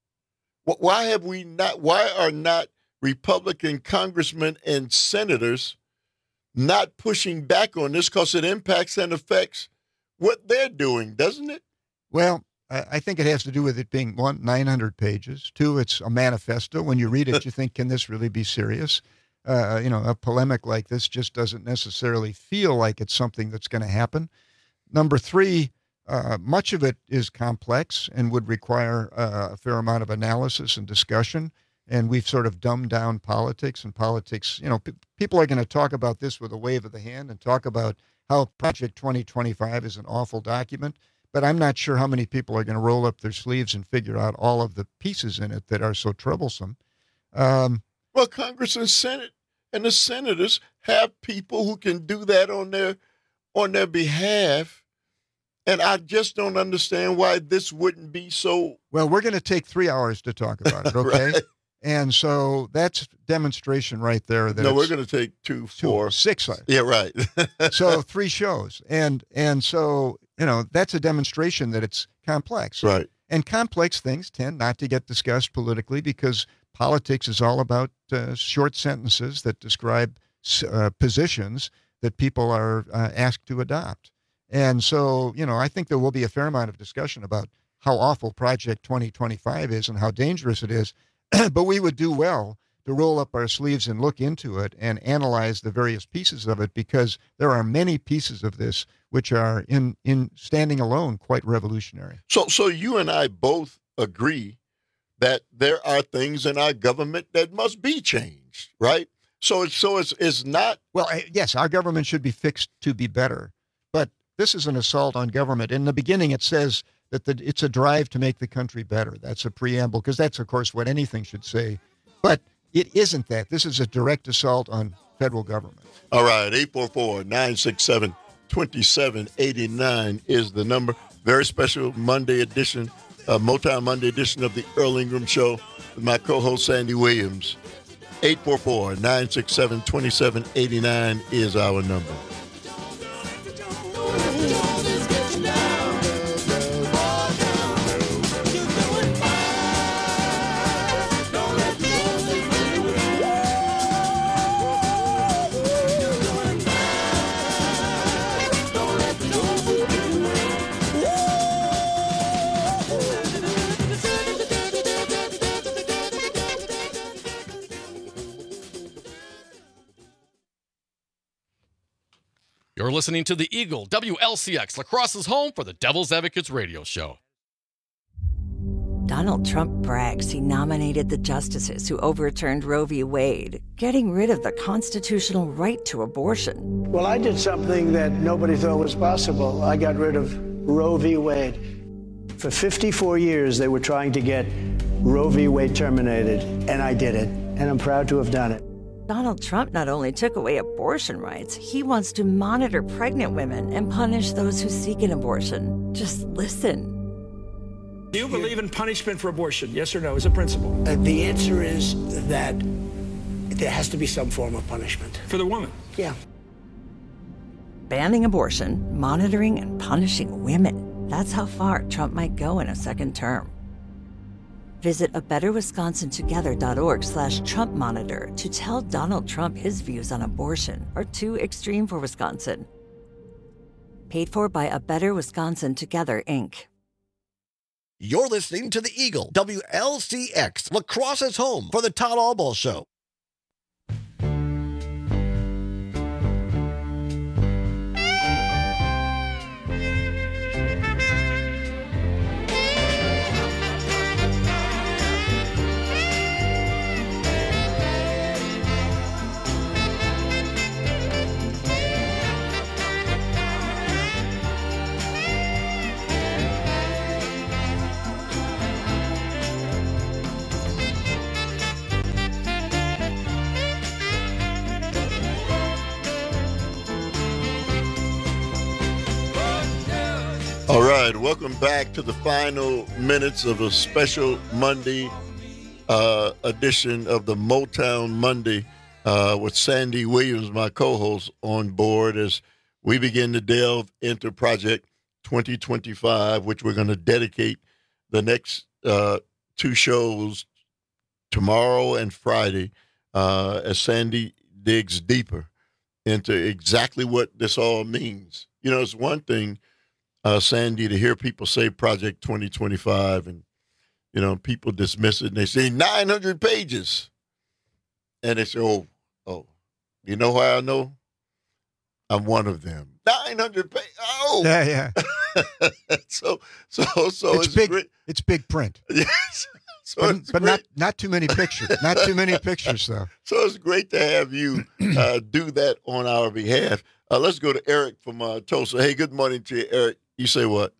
Why have we not? Why are not Republican congressmen and senators not pushing back on this? Because it impacts and affects what they're doing, doesn't it? Well, I think it has to do with it being, one, nine hundred pages. Two, it's a manifesto. When you read it, you think, can this really be serious? Uh, you know, a polemic like this just doesn't necessarily feel like it's something that's going to happen. Number three, uh, much of it is complex and would require uh, a fair amount of analysis and discussion. And we've sort of dumbed down politics and politics. You know, p- people are going to talk about this with a wave of the hand and talk about how Project twenty twenty-five is an awful document. But I'm not sure how many people are going to roll up their sleeves and figure out all of the pieces in it that are so troublesome. Um, well, Congress and Senate and the senators have people who can do that on their on their behalf. And I just don't understand why this wouldn't be so. Well, we're going to take three hours to talk about it, okay? Right. And so that's demonstration right there. That no, we're going to take two, four, two, six. Yeah, right. So three shows. And and so, you know, that's a demonstration that it's complex. Right. And complex things tend not to get discussed politically because politics is all about uh, short sentences that describe uh, positions that people are uh, asked to adopt. And so, you know, I think there will be a fair amount of discussion about how awful Project twenty twenty-five is and how dangerous it is. But we would do well to roll up our sleeves and look into it and analyze the various pieces of it, because there are many pieces of this which are in, in standing alone quite revolutionary. So, so you and I both agree that there are things in our government that must be changed, right? So it's so it's it's not. Well, yes, our government should be fixed to be better, but this is an assault on government. In the beginning, it says that the, it's a drive to make the country better. That's a preamble, because that's, of course, what anything should say. But it isn't that. This is a direct assault on federal government. All right, eight four four, nine six seven, two seven eight nine is the number. Very special Monday edition, uh, Motown Monday edition of the Earl Ingram Show with my co-host Sandy Williams. eight four four, nine six seven, two seven eight nine is our number. You're listening to the Eagle, W L C X, La Crosse's home for the Devil's Advocates radio show. Donald Trump brags he nominated the justices who overturned Roe v. Wade, getting rid of the constitutional right to abortion. Well, I did something that nobody thought was possible. I got rid of Roe v. Wade. For fifty-four years, they were trying to get Roe v. Wade terminated, and I did it, and I'm proud to have done it. Donald Trump not only took away abortion rights, he wants to monitor pregnant women and punish those who seek an abortion. Just listen. Do you believe in punishment for abortion? Yes or no, as a principle? Uh, the answer is that there has to be some form of punishment. For the woman? Yeah. banning abortion, monitoring and punishing women. That's how far Trump might go in a second term. Visit a better wisconsin together dot org slash Trump monitor to tell Donald Trump his views on abortion are too extreme for Wisconsin. Paid for by A Better Wisconsin Together, Incorporated. You're listening to the Eagle, W L C X, La Crosse's home for the Todd Albaugh Show. All right, welcome back to the final minutes of a special Monday uh, edition of the Motown Monday uh, with Sandy Williams, my co-host, on board as we begin to delve into Project twenty twenty-five, which we're going to dedicate the next uh, two shows, tomorrow and Friday, uh, as Sandy digs deeper into exactly what this all means. You know, it's one thing, Uh, Sandy, to hear people say Project twenty twenty-five and, you know, people dismiss it and they say nine hundred pages. And they say, oh, oh, you know how I know? I'm one of them. nine hundred pages. Oh. Yeah, yeah. so, so, so it's, it's big. Great. It's big print. Yes. So but it's but great. not, not too many pictures. Not too many pictures, though. So it's great to have you uh, do that on our behalf. Uh, let's go to Eric from uh, Tulsa. Hey, good morning to you, Eric. You say what?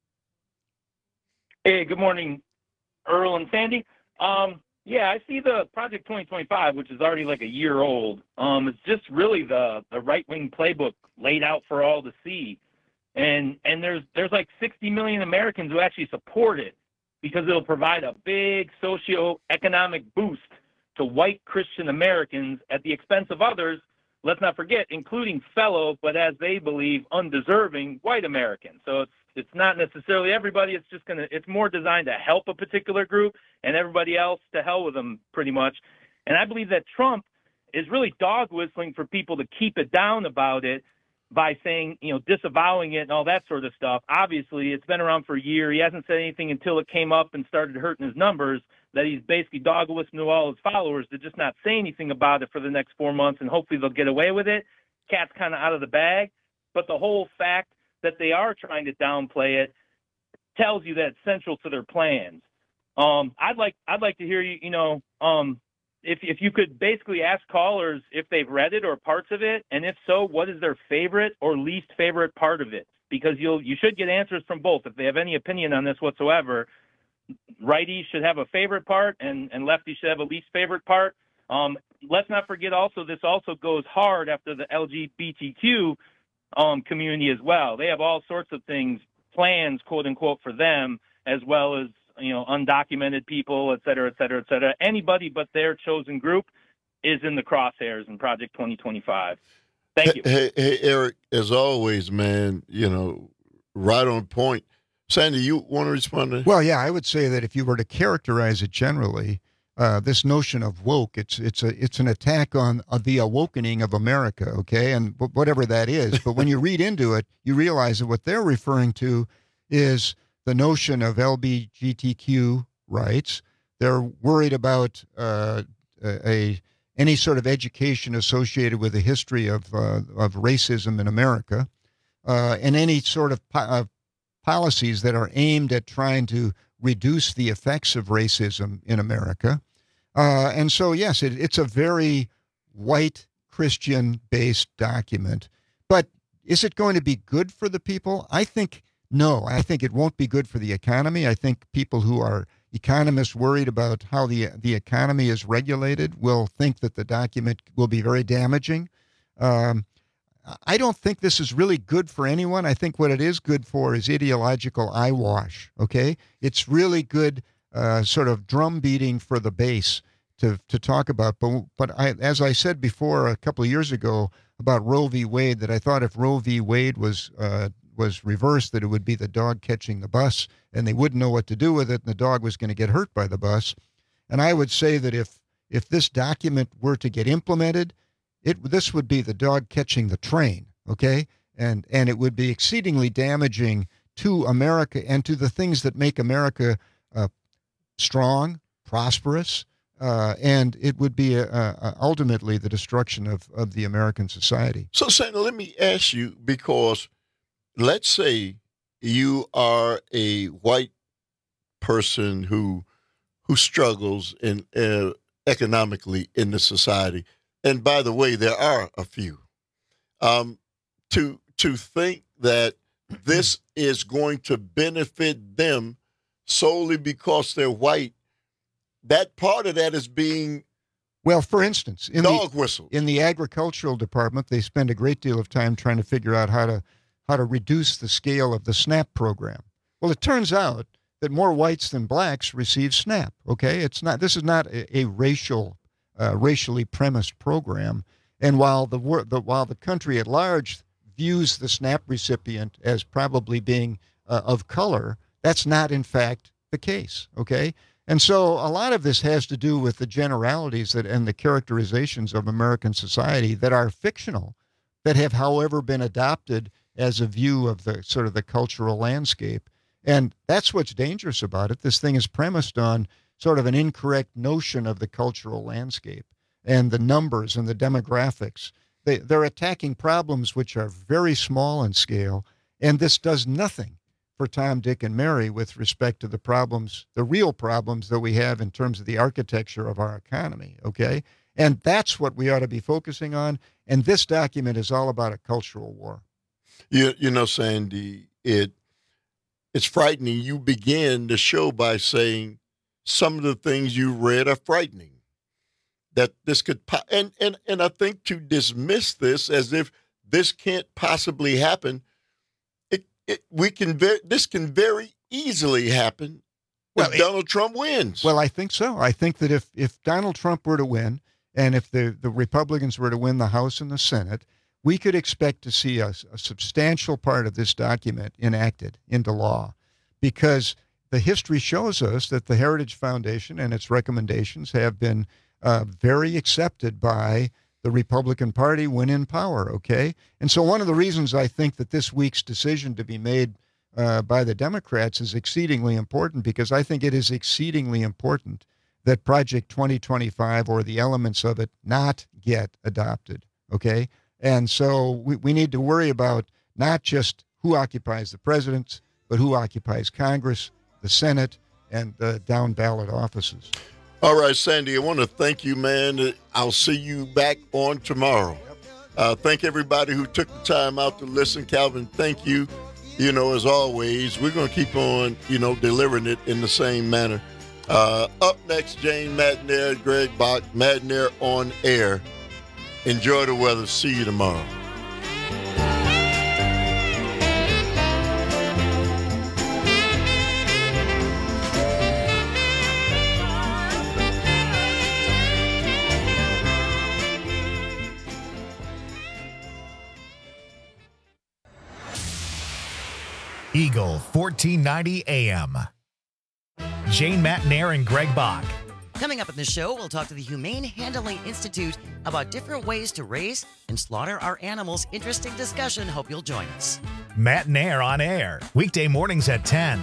Hey, good morning, Earl and Sandy. Um, yeah, I see the Project twenty twenty-five, which is already like a year old. Um, it's just really the, the right-wing playbook laid out for all to see. And and there's there's like sixty million Americans who actually support it because it'll provide a big socio-economic boost to white Christian Americans at the expense of others, let's not forget, including fellow, but as they believe, undeserving white Americans. So it's it's not necessarily everybody. It's just gonna. It's more designed to help a particular group, and everybody else to hell with them, pretty much. And I believe that Trump is really dog whistling for people to keep it down about it by saying, you know, disavowing it and all that sort of stuff. Obviously, it's been around for a year. He hasn't said anything until it came up and started hurting his numbers, that he's basically dog whistling to all his followers to just not say anything about it for the next four months, and hopefully they'll get away with it. Cat's kind of out of the bag. But the whole fact that they are trying to downplay it tells you that it's central to their plans. Um, I'd like I'd like to hear you, you know, um, if if you could basically ask callers if they've read it or parts of it, and if so, what is their favorite or least favorite part of it? Because you'll you should get answers from both. If they have any opinion on this whatsoever, righties should have a favorite part, and, and lefties should have a least favorite part. Um, let's not forget also, this also goes hard after the L G B T Q um, community as well. They have all sorts of things, plans, quote unquote, for them, as well as, you know, undocumented people, et cetera, et cetera, et cetera. Anybody but their chosen group is in the crosshairs in Project twenty twenty-five. Thank you. Hey, hey, Eric, as always, man, you know, right on point. Sandy, you want to respond to that? Well, yeah, I would say that if you were to characterize it generally, uh, this notion of woke, it's it's a it's an attack on uh, the awakening of America, okay, and w- whatever that is. But when you read into it, you realize that what they're referring to is the notion of L G B T Q rights. They're worried about uh, a, a any sort of education associated with the history of uh, of racism in America, uh, and any sort of po- uh, policies that are aimed at trying to reduce the effects of racism in America. Uh, and so, yes, it, it's a very white Christian-based document. But is it going to be good for the people? I think no. I think it won't be good for the economy. I think people who are economists worried about how the the economy is regulated will think that the document will be very damaging. Um, I don't think this is really good for anyone. I think what it is good for is ideological eyewash, okay? It's really good uh, sort of drum beating for the base to to talk about. But, but I, as I said before a couple of years ago, about Roe v. Wade, that I thought if Roe v. Wade was uh, was reversed, that it would be the dog catching the bus, and they wouldn't know what to do with it, and the dog was going to get hurt by the bus. And I would say that if if this document were to get implemented, it this would be the dog catching the train, okay? And and it would be exceedingly damaging to America and to the things that make America uh, strong, prosperous, uh, and it would be a, a, ultimately the destruction of, of the American society. So, Senator, let me ask you, because let's say you are a white person who who struggles in uh, economically in the society, and by the way, there are a few. Um, to to think that this is going to benefit them solely because they're white, that part of that is being well, for instance, in dog the, whistle. In the agricultural department, they spend a great deal of time trying to figure out how to how to reduce the scale of the SNAP program. Well, it turns out that more whites than blacks receive SNAP. Okay, it's not. This is not a, a racial, uh, racially premised program. And while the, the while the country at large views the SNAP recipient as probably being uh, of color, that's not in fact the case. Okay, and so a lot of this has to do with the generalities that and the characterizations of American society that are fictional, that have, however, been adopted as a view of the sort of the cultural landscape. And that's what's dangerous about it. This thing is premised on sort of an incorrect notion of the cultural landscape and the numbers and the demographics. They, they're attacking problems which are very small in scale, and this does nothing for Tom, Dick, and Mary with respect to the problems, the real problems that we have in terms of the architecture of our economy, okay? And that's what we ought to be focusing on, and this document is all about a cultural war. You, you know, Sandy, it it's frightening. You began the show by saying some of the things you read are frightening. That this could, and, and, and I think to dismiss this as if this can't possibly happen, it, it we can ver- this can very easily happen if well, Donald it, Trump wins. Well, I think so. I think that if, if Donald Trump were to win, and if the, the Republicans were to win the House and the Senate, we could expect to see a, a substantial part of this document enacted into law, because the history shows us that the Heritage Foundation and its recommendations have been uh, very accepted by the Republican Party when in power, okay? And so one of the reasons I think that this week's decision to be made uh, by the Democrats is exceedingly important, because I think it is exceedingly important that Project twenty twenty-five or the elements of it not get adopted, okay? And so we, we need to worry about not just who occupies the presidency, but who occupies Congress, the Senate, and the down ballot offices. All right, Sandy, I want to thank you, man. I'll see you back on tomorrow. Uh, thank everybody who took the time out to listen. Calvin, thank you. You know, as always, we're going to keep on, you know, delivering it in the same manner. Uh, up next, Jane Matenaer, Greg Bach, Matenaer on air. Enjoy the weather. See you tomorrow. Eagle fourteen ninety A M. Jane Matenaer and Greg Bach. Coming up in the show, we'll talk to the Humane Handling Institute about different ways to raise and slaughter our animals. Interesting discussion. Hope you'll join us. Matenaer on air, weekday mornings at ten.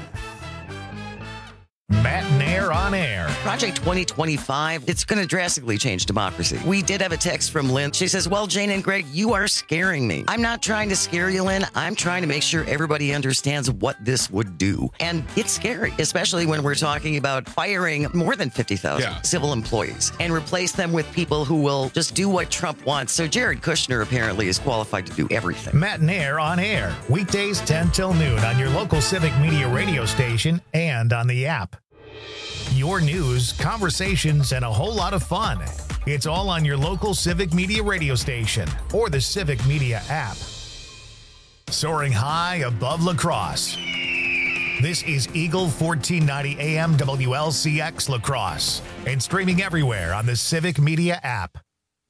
Matenaer on air. Project twenty twenty-five, it's going to drastically change democracy. We did have a text from Lynn. She says, well, Jane and Greg, you are scaring me. I'm not trying to scare you, Lynn. I'm trying to make sure everybody understands what this would do. And it's scary, especially when we're talking about firing more than fifty thousand yeah. civil employees and replace them with people who will just do what Trump wants. So Jared Kushner apparently is qualified to do everything. Matenaer on air, weekdays ten till noon on your local Civic Media radio station and on the app. Your news, conversations, and a whole lot of fun. It's all on your local Civic Media radio station or the Civic Media app. Soaring high above La Crosse. This is Eagle fourteen ninety A M W L C X La Crosse and streaming everywhere on the Civic Media app.